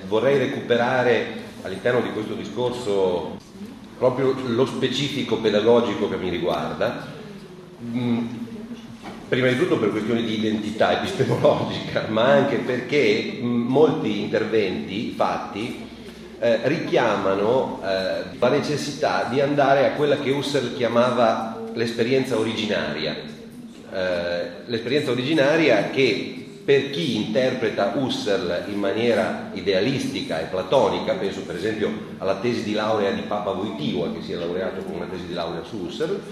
vorrei recuperare all'interno di questo discorso proprio lo specifico pedagogico che mi riguarda, prima di tutto per questioni di identità epistemologica, ma anche perché molti interventi fatti richiamano la necessità di andare a quella che Husserl chiamava l'esperienza originaria. L'esperienza originaria che, per chi interpreta Husserl in maniera idealistica e platonica, penso per esempio alla tesi di laurea di Papa Wojtyła, che si è laureato con una tesi di laurea su Husserl,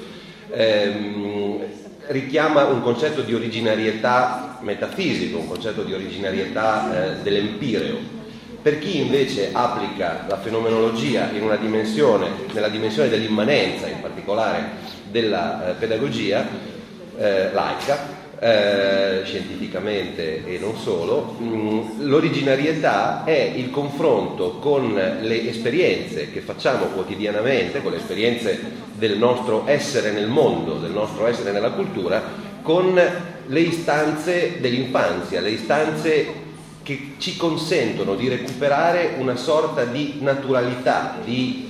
richiama un concetto di originarietà metafisico, un concetto di originarietà dell'empireo. Per chi invece applica la fenomenologia in una dimensione, nella dimensione dell'immanenza, in particolare della pedagogia laica, scientificamente e non solo, l'originarietà è il confronto con le esperienze che facciamo quotidianamente, con le esperienze del nostro essere nel mondo, del nostro essere nella cultura, con le istanze dell'infanzia, le istanze che ci consentono di recuperare una sorta di naturalità, di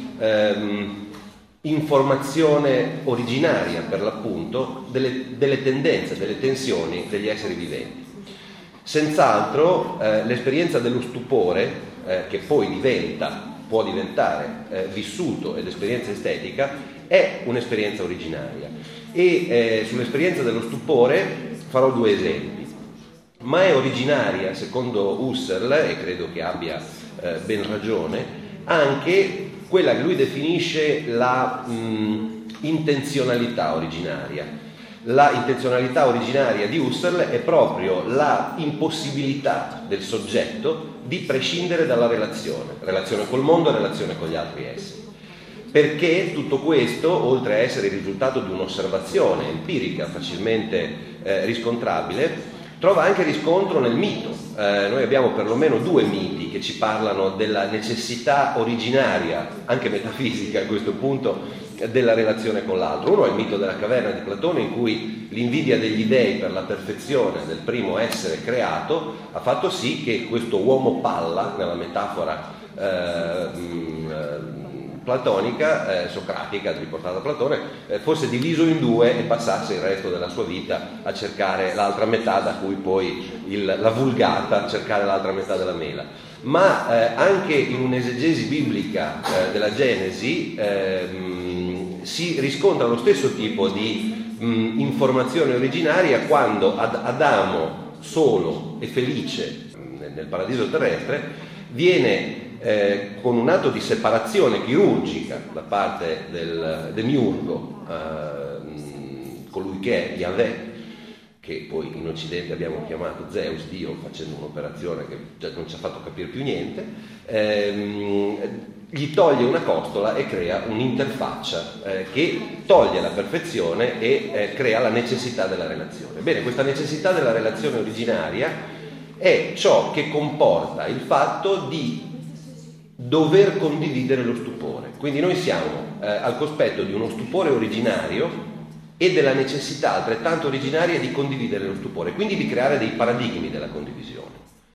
informazione originaria, per l'appunto, delle tendenze, delle tensioni degli esseri viventi. Senz'altro l'esperienza dello stupore, che poi può diventare vissuto ed esperienza estetica, è un'esperienza originaria. E sull'esperienza dello stupore farò due esempi. Ma è originaria, secondo Husserl, e credo che abbia ben ragione, anche quella che lui definisce la intenzionalità originaria. La intenzionalità originaria di Husserl è proprio la impossibilità del soggetto di prescindere dalla relazione col mondo e relazione con gli altri esseri. Perché tutto questo, oltre a essere il risultato di un'osservazione empirica facilmente riscontrabile, trova anche riscontro nel mito. Noi abbiamo perlomeno due miti che ci parlano della necessità originaria, anche metafisica a questo punto, della relazione con l'altro. Uno è il mito della caverna di Platone, in cui l'invidia degli dei per la perfezione del primo essere creato ha fatto sì che questo uomo palla, nella metafora platonica, socratica, riportata da Platone, fosse diviso in due e passasse il resto della sua vita a cercare l'altra metà, da cui poi la vulgata, cercare l'altra metà della mela. Ma anche in un'esegesi biblica della Genesi si riscontra lo stesso tipo di informazione originaria quando Adamo, solo e felice nel paradiso terrestre, viene con un atto di separazione chirurgica da parte del demiurgo, colui che è Yahweh, che poi in Occidente abbiamo chiamato Zeus, Dio, facendo un'operazione che già non ci ha fatto capire più niente, gli toglie una costola e crea un'interfaccia che toglie la perfezione e crea la necessità della relazione. Bene, questa necessità della relazione originaria è ciò che comporta il fatto di dover condividere lo stupore. Quindi noi siamo al cospetto di uno stupore originario e della necessità altrettanto originaria di condividere lo stupore, quindi di creare dei paradigmi della condivisione.